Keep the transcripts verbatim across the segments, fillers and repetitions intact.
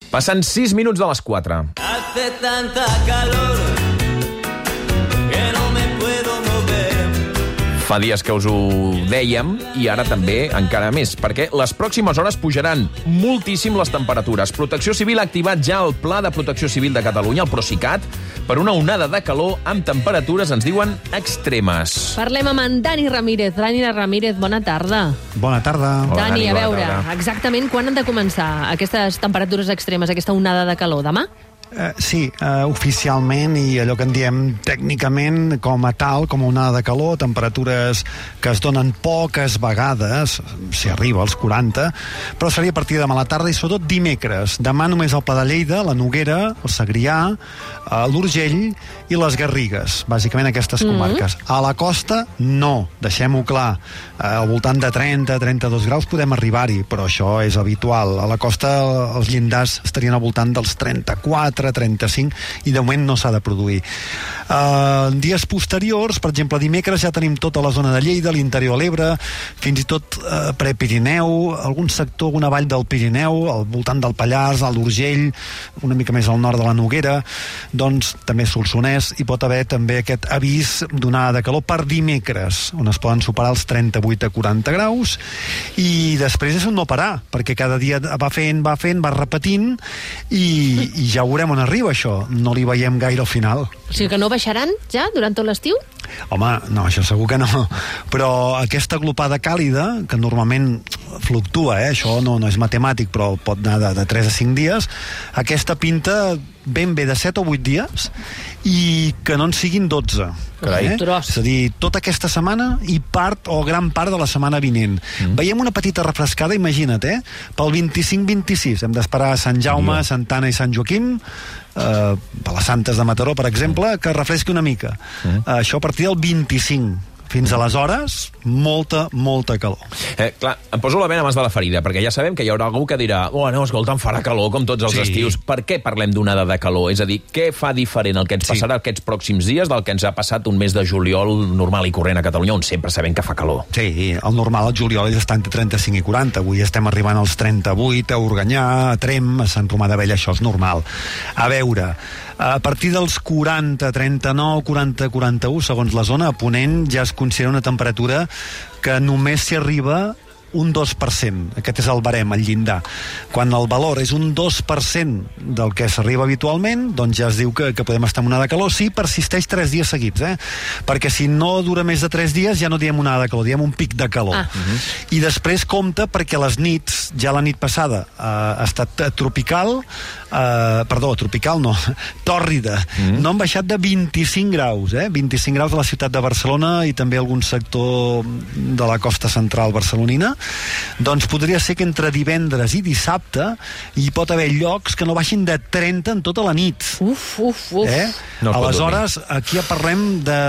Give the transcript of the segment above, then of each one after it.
Passen sis minuts de les quatre. Hace tanta calor que no me puedo mover. Fa dies que us ho dèiem i ara també encara més, perquè les pròximes hores pujaran moltíssim les temperatures. Protecció Civil ha activat ja el Pla de Protecció Civil de Catalunya, el Procicat, per una onada de calor amb temperatures, ens diuen, extremes. Parlem amb en Dani Ramírez. Dani Ramírez, bona tarda. Bona tarda. Hola, Dani, Dani, a bona veure, tarda. exactament quan han de començar aquestes temperatures extremes, aquesta onada de calor? Demà? Uh, sí, uh, oficialment i allò que en diem tècnicament com a tal, com a onada de calor, temperatures que es donen poques vegades, si arriba als quaranta, però seria a partir de demà a la tarda i sobretot dimecres. Demà només al Pla de Lleida, la Noguera, el Segrià, uh, l'Urgell i les Garrigues, bàsicament aquestes comarques. Mm-hmm. A la costa, no, deixem-ho clar. Uh, al voltant de trenta a trenta-dos graus podem arribar-hi, però això és habitual. A la costa els llindars estarien al voltant dels trenta-quatre, trenta-cinc, i de moment no s'ha de produir. Uh, dies posteriors, per exemple, dimecres ja tenim tota la zona de Lleida, l'interior de l'Ebre, fins i tot uh, pre-Pirineu, algun sector, alguna vall del Pirineu, al voltant del Pallars, a l'Urgell, una mica més al nord de la Noguera, doncs també Solsonès, i pot haver també aquest avís d'onada de calor per dimecres, on es poden superar els trenta-vuit a quaranta graus, i després és un no parar, perquè cada dia va fent, va fent, va repetint, i, i ja veurem on arriba això. No li veiem gaire al final. O sigui que no baixaran ja durant tot l'estiu? Home, no, això segur que no. Però aquesta glopada càlida, que normalment fluctua, eh? Això no, no és matemàtic, però pot anar de, de tres a cinc dies, aquesta pinta ben bé de set o vuit dies i que no en siguin dotze. Carai. Eh? És a dir, tota aquesta setmana i part o gran part de la setmana vinent. Mm. Veiem una petita refrescada, imagina't, eh? Pel vint-i-cinc vint-i-sis. Hem d'esperar a Sant Jaume, mm. Santa Anna i Sant Joaquim, eh, per les Santes de Mataró, per exemple, que refresqui una mica. Mm. Eh, això a partir del vint-i-cinc. Fins aleshores, molta, molta calor. Eh, clar, em poso la vena abans de la ferida, perquè ja sabem que hi haurà algú que dirà oh, no, escolta, em farà calor com tots els sí. estius. Per què parlem d'onada de calor? És a dir, què fa diferent el que ens sí. passarà aquests pròxims dies del que ens ha passat un mes de juliol normal i corrent a Catalunya, on sempre sabem que fa calor? Sí, el normal al juliol està entre trenta-cinc i quaranta. Avui estem arribant als trenta-vuit, a Organyà, a Trem, a Sant Romà d'Abella, això és normal. A veure, a partir dels quaranta, trenta-nou, quaranta, quaranta-u, segons la zona, a Ponent ja es considera una temperatura que només s'hi arriba un dos per cent. Aquest és el barem, el llindar. Quan el valor és un dos per cent del que s'arriba habitualment, doncs ja es diu que, que podem estar en onada de calor si persisteix tres dies seguits, eh? Perquè si no dura més de tres dies ja no diem onada de calor, diem un pic de calor. Ah. Uh-huh. I després compta perquè les nits, ja la nit passada eh, ha estat tropical, eh, perdó, tropical no, tòrrida. Uh-huh. No han baixat de vint-i-cinc graus, eh? vint-i-cinc graus a la ciutat de Barcelona i també algun sector de la costa central barcelonina. Doncs podria ser que entre divendres i dissabte hi pot haver llocs que no baixin de trenta en tota la nit. Uf, uf, uf. Eh? No aleshores, aquí ja parlem de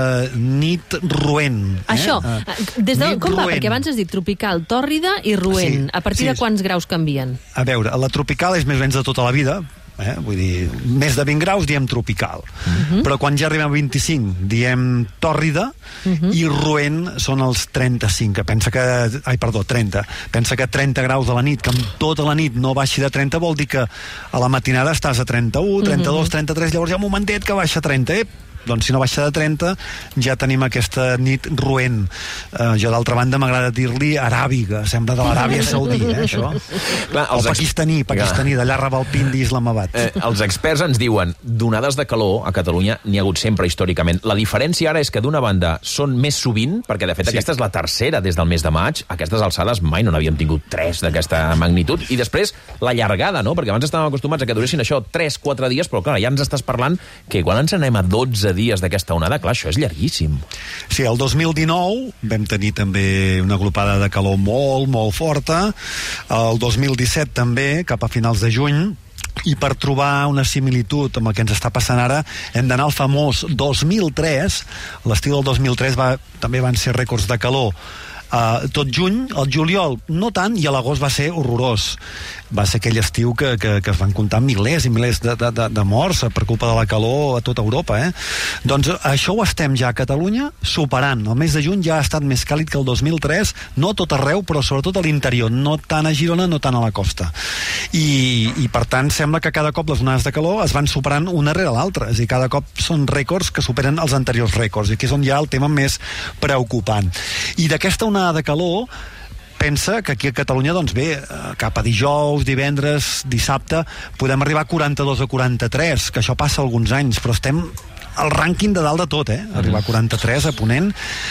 nit roent. Això, eh? des de, com va? Roent. Perquè abans has dit tropical, tòrrida i roent. Sí, a partir sí. de quants graus canvien? A veure, la tropical és més o menys de tota la vida, eh? Vull dir, més de vint graus diem tropical, uh-huh. però quan ja arribem a vint-i-cinc diem tòrrida, uh-huh. i roent són els trenta-cinc, que pensa que, ai perdó, trenta, pensa que trenta graus de la nit, que amb tota la nit no baixi de trenta vol dir que a la matinada estàs a trenta-u, trenta-dos, trenta-tres, llavors hi ha un momentet que baixa a trenta, eh? Doncs si no baixa de trenta ja tenim aquesta nit roent. Uh, jo d'altra banda m'agrada dir-li aràbiga, sembla de l'Aràbia Saudí, eh, això. Clar, o pakistaní, pakistaní, d'allà Rawalpindi, Islamabad. Eh, els experts ens diuen d'onades de calor a Catalunya n'hi ha hagut sempre històricament. La diferència ara és que d'una banda són més sovint, perquè de fet sí. aquesta és la tercera des del mes de maig, a aquestes alçades mai no n'havíem tingut tres d'aquesta magnitud, i després la llargada, no? Perquè abans estàvem acostumats a que duressin això tres quatre dies, però clar, ja ens estàs parlant que quan ens anem a dotze dies d'aquesta onada, clar, això és llarguíssim. Sí, el dos mil dinou vam tenir també una glopada de calor molt, molt forta. El dos mil disset també, cap a finals de juny, i per trobar una similitud amb el que ens està passant ara hem d'anar al famós dos mil tres. L'estiu del dos mil tres va, també van ser rècords de calor Uh, tot juny, el juliol no tant, i a l'agost va ser horrorós. Va ser aquell estiu que, que, que es van comptar milers i milers de, de, de, de morts per culpa de la calor a tota Europa, eh? Doncs això ho estem ja a Catalunya superant. El mes de juny ja ha estat més càlid que el dos mil tres, no a tot arreu, però sobretot a l'interior, no tant a Girona, no tant a la costa. I, i per tant sembla que cada cop les onades de calor es van superant una rere l'altra, és a dir, cada cop són rècords que superen els anteriors rècords, i aquí és on hi ha el tema més preocupant. I d'aquesta onada de calor pensa que aquí a Catalunya, doncs bé, cap a dijous, divendres, dissabte, podem arribar a quaranta-dos o quaranta-tres, que això passa alguns anys, però estem al rànquing de dalt de tot, eh? Arribar a quaranta-tres a Ponent.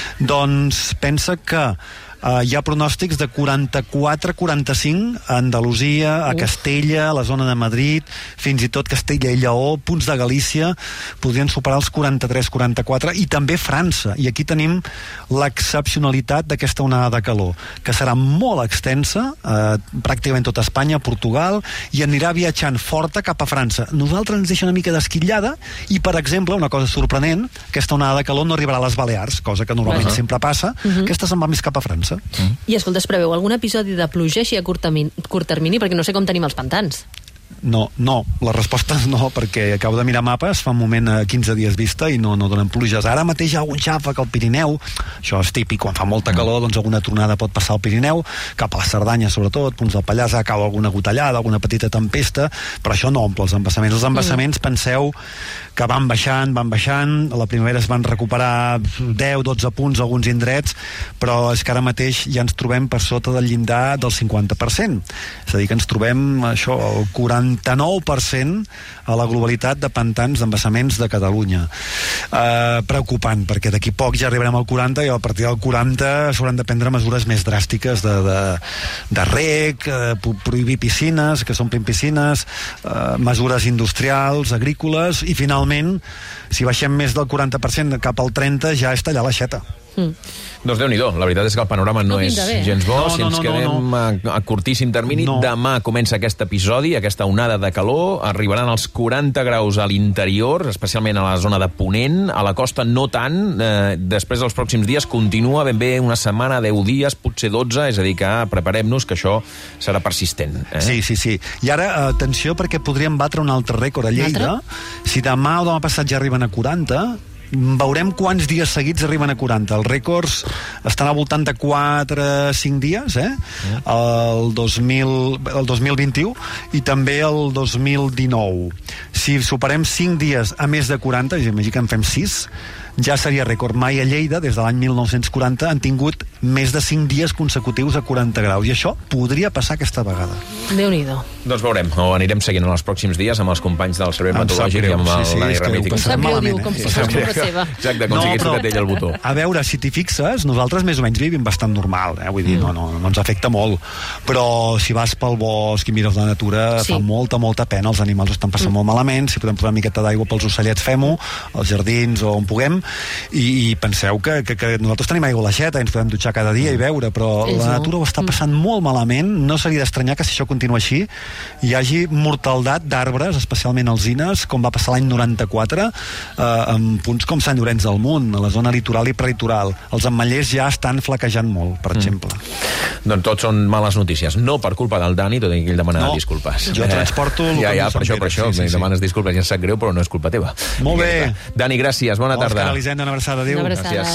Doncs pensa que Uh, hi ha pronòstics de quaranta-quatre a quaranta-cinc a Andalusia, a Castella, a la zona de Madrid, fins i tot Castella i Lleó, punts de Galícia, podrien superar els quaranta-tres a quaranta-quatre, i també França. I aquí tenim l'excepcionalitat d'aquesta onada de calor, que serà molt extensa, uh, pràcticament tot Espanya, Portugal, i anirà viatjant forta cap a França. Nosaltres ens deixa una mica d'esquitllada, i, per exemple, una cosa sorprenent, aquesta onada de calor no arribarà a les Balears, cosa que normalment uh-huh. sempre passa, uh-huh. aquesta se'n va més cap a França. Mm. I escolta, es preveu algun episodi de pluja així a curt termini, curt termini, perquè no sé com tenim els pantans. No, no, la resposta és no, perquè acabo de mirar mapes fa un moment a quinze dies vista i no, no donen pluges. Ara mateix hi ha algun xàfec al Pirineu, això és típic, quan fa molta calor, doncs alguna tronada pot passar al Pirineu, cap a la Cerdanya sobretot, punts del Pallars, cau alguna gotellada, alguna petita tempesta, però això no omple els embassaments. Els embassaments, mm. penseu que van baixant, van baixant, a la primavera es van recuperar deu a dotze punts a alguns indrets, però és que ara mateix ja ens trobem per sota del llindar del cinquanta per cent. És a dir, que ens trobem això, el quaranta-nou per cent a la globalitat de pantans d'embassaments de Catalunya. Uh, preocupant, perquè d'aquí poc ja arribarem al quaranta i a partir del quaranta s'hauran de prendre mesures més dràstiques de, de, de reg, uh, prohibir piscines, que s'omplin piscines, uh, mesures industrials, agrícoles, i finalment, si baixem més del quaranta per cent cap al trenta, ja és tallar l'aixeta. Mm. Doncs Déu-n'hi-do, la veritat és que el panorama no, no és bé. gens bo, no, si no, ens no, quedem no, no. A, a curtíssim termini. No. Demà comença aquest episodi, aquesta onada de calor, arribaran als quaranta graus a l'interior, especialment a la zona de Ponent, a la costa no tant, eh, després dels pròxims dies continua ben bé una setmana, deu dies, potser dotze, és a dir que preparem-nos que això serà persistent. Eh? Sí, sí, sí. I ara, atenció, perquè podríem batre un altre rècord a Lleida. Si demà o demà passat ja arriben a quaranta, veurem quants dies seguits arriben a quaranta. Els rècords estan al voltant de quatre a cinc dies, eh? El dos mil, el dos mil vint-i-u i també el dos mil dinou. Si superem cinc dies a més de quaranta, imagina que en fem sis, ja seria rècord. Mai a Lleida, des de l'any mil nou-cents quaranta, han tingut més de cinc dies consecutius a quaranta graus, i això podria passar aquesta vegada. Déu-n'hi-do. Doncs veurem, o anirem seguint en els pròxims dies amb els companys del Servei Meteorològic i amb el sí, sí, Dani Ramírez. Em sap greu, diu, com si fos culpa seva. Exacte, com no, si hagués tocat ell el botó. A veure, si t'hi fixes, nosaltres més o menys vivim bastant normal, eh? Vull dir, no, no, no ens afecta molt, però si vas pel bosc i mires la natura, sí. fa molta, molta pena, els animals estan passant mm. molt malament, si podem posar una miqueta d'aigua pels ocellets, fem-ho, als jardins o on puguem, i, i penseu que, que, que nosaltres tenim aigua a l'aixeta i ens podem dutxar cada dia i veure, però Ells la no. natura ho està passant mm. molt malament. No seria d'estranyar que si això continua així hi hagi mortaldat d'arbres, especialment alzines, com va passar l'any noranta-quatre, eh, en punts com Sant Llorenç del Munt, a la zona litoral i prelitoral. Els ametllers ja estan flaquejant molt, per mm. exemple. Doncs tot són males notícies. No per culpa del Dani, tot i que ell demana no, disculpes. Jo transporto... Ja, ja, per això, per això, sí, sí, sí. demanes disculpes, ja em sap greu, però no és culpa teva. Molt bé. Dani, gràcies, bona tarda. Òscar Elisenda, una abraçada, adéu. Una abraçada. Gràcies.